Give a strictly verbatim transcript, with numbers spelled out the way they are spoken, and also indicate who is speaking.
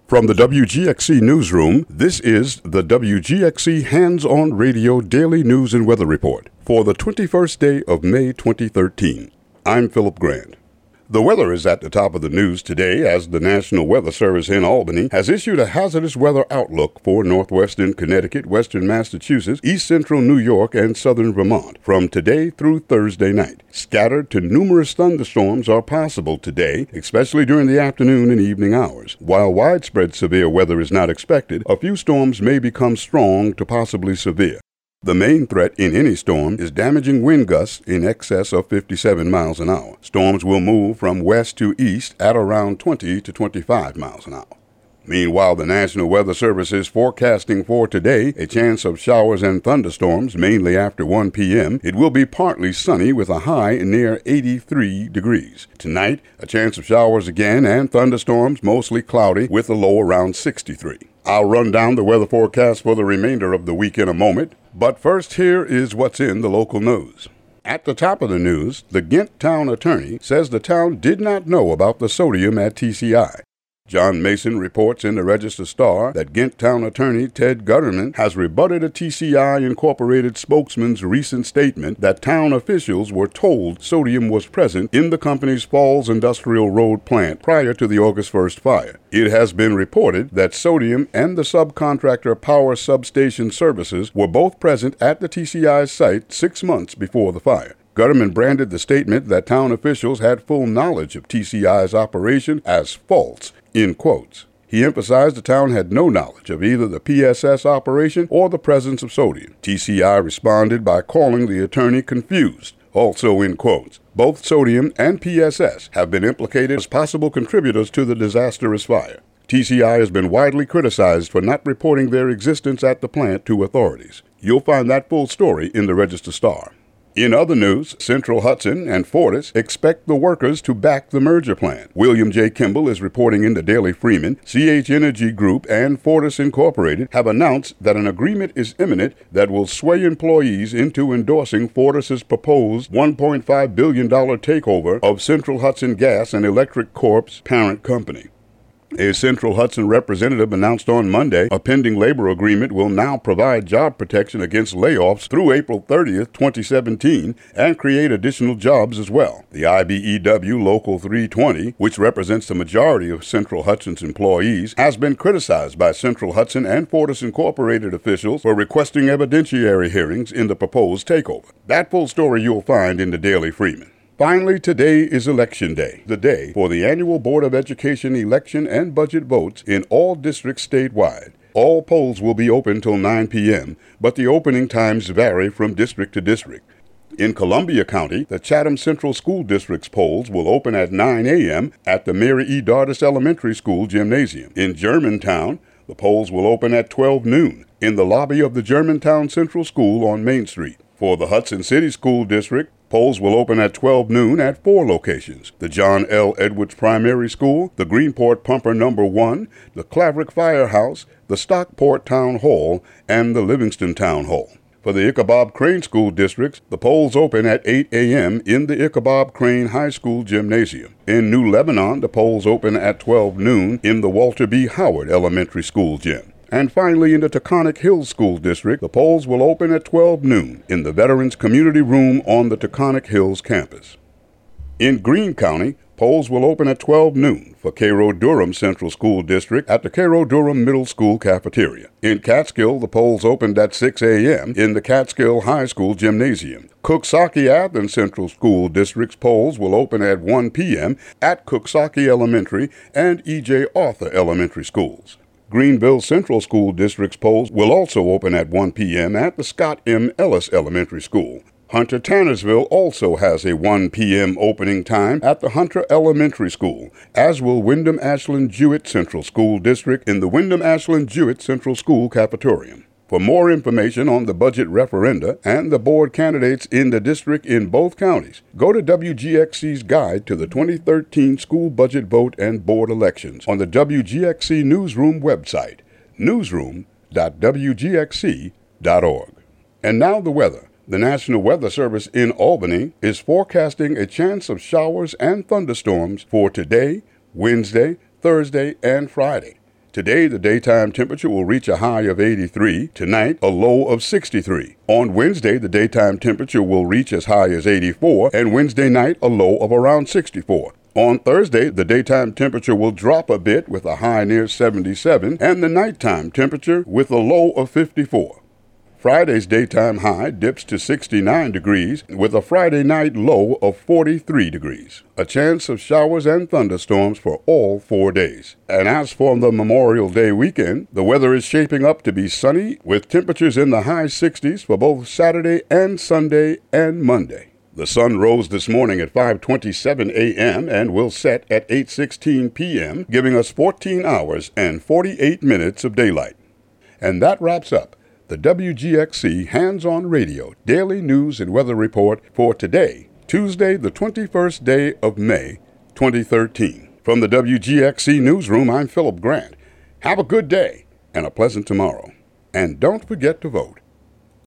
Speaker 1: From the W G X C Newsroom, this is the W G X C Hands-On Radio Daily News and Weather Report for the twenty-first day of May twenty thirteen. I'm Philip Grant. The weather is at the top of the news today as the National Weather Service in Albany has issued a hazardous weather outlook for northwestern Connecticut, western Massachusetts, east central New York, and southern Vermont from today through Thursday night. Scattered to numerous thunderstorms are possible today, especially during the afternoon and evening hours. While widespread severe weather is not expected, a few storms may become strong to possibly severe. The main threat in any storm is damaging wind gusts in excess of fifty-seven miles an hour. Storms will move from west to east at around twenty to twenty-five miles an hour. Meanwhile, the National Weather Service is forecasting for today a chance of showers and thunderstorms mainly after one p.m. It will be partly sunny with a high near eighty-three degrees. Tonight, a chance of showers again and thunderstorms, mostly cloudy with a low around sixty-three. I'll run down the weather forecast for the remainder of the week in a moment, but first here is what's in the local news. At the top of the news, the Ghent town attorney says the town did not know about the sodium at T C I. John Mason reports in the Register-Star that Ghent town attorney Ted Gutterman has rebutted a T C I Incorporated spokesman's recent statement that town officials were told sodium was present in the company's Falls Industrial Road plant prior to the August first fire. It has been reported that sodium and the subcontractor Power Substation Services were both present at the T C I's site six months before the fire. Gutterman branded the statement that town officials had full knowledge of T C I's operation as false, in quotes. He emphasized the town had no knowledge of either the P S S operation or the presence of sodium. T C I responded by calling the attorney confused, also in quotes. Both sodium and P S S have been implicated as possible contributors to the disastrous fire. T C I has been widely criticized for not reporting their existence at the plant to authorities. You'll find that full story in the Register-Star. In other news, Central Hudson and Fortis expect the workers to back the merger plan. William J. Kimball is reporting in the Daily Freeman. C H Energy Group and Fortis Incorporated have announced that an agreement is imminent that will sway employees into endorsing Fortis's proposed one point five billion dollars takeover of Central Hudson Gas and Electric Corp's parent company. A Central Hudson representative announced on Monday a pending labor agreement will now provide job protection against layoffs through April thirtieth, twenty seventeen, and create additional jobs as well. The I B E W Local three twenty, which represents the majority of Central Hudson's employees, has been criticized by Central Hudson and Fortis Incorporated officials for requesting evidentiary hearings in the proposed takeover. That full story you'll find in the Daily Freeman. Finally, today is Election Day, the day for the annual Board of Education election and budget votes in all districts statewide. All polls will be open till nine p.m., but the opening times vary from district to district. In Columbia County, the Chatham Central School District's polls will open at nine a.m. at the Mary E. Dardis Elementary School Gymnasium. In Germantown, the polls will open at twelve noon in the lobby of the Germantown Central School on Main Street. For the Hudson City School District, polls will open at twelve noon at four locations: the John L. Edwards Primary School, the Greenport Pumper Number one, the Claverick Firehouse, the Stockport Town Hall, and the Livingston Town Hall. For the Ichabod Crane School Districts, the polls open at eight a.m. in the Ichabod Crane High School Gymnasium. In New Lebanon, the polls open at twelve noon in the Walter B. Howard Elementary School Gym. And finally, in the Taconic Hills School District, the polls will open at twelve noon in the Veterans Community Room on the Taconic Hills campus. In Greene County, polls will open at twelve noon for Cairo Durham Central School District at the Cairo Durham Middle School cafeteria. In Catskill, the polls opened at six a.m. in the Catskill High School Gymnasium. Cooksaki Athens Central School District's polls will open at one p.m. at Cooksaki Elementary and E J. Arthur Elementary Schools. Greenville Central School District's polls will also open at one p.m. at the Scott M. Ellis Elementary School. Hunter Tannersville also has a one p.m. opening time at the Hunter Elementary School, as will Wyndham Ashland Jewett Central School District in the Wyndham Ashland Jewett Central School cafetorium. For more information on the budget referenda and the board candidates in the district in both counties, go to W G X C's Guide to the twenty thirteen School Budget Vote and Board Elections on the W G X C Newsroom website, newsroom dot w g x c dot org. And now the weather. The National Weather Service in Albany is forecasting a chance of showers and thunderstorms for today, Wednesday, Thursday, and Friday. Today, the daytime temperature will reach a high of eighty-three. Tonight, a low of sixty-three. On Wednesday, the daytime temperature will reach as high as eighty-four, and Wednesday night, a low of around sixty-four. On Thursday, the daytime temperature will drop a bit with a high near seventy-seven, and the nighttime temperature with a low of fifty-four. Friday's daytime high dips to sixty-nine degrees with a Friday night low of forty-three degrees. A chance of showers and thunderstorms for all four days. And as for the Memorial Day weekend, the weather is shaping up to be sunny with temperatures in the high sixties for both Saturday and Sunday and Monday. The sun rose this morning at five twenty-seven a.m. and will set at eight sixteen p.m., giving us fourteen hours and forty-eight minutes of daylight. And that wraps up the W G X C Hands-On Radio Daily News and Weather Report for today, Tuesday, the twenty-first day of May, twenty thirteen. From the W G X C Newsroom, I'm Philip Grant. Have a good day and a pleasant tomorrow. And don't forget to vote.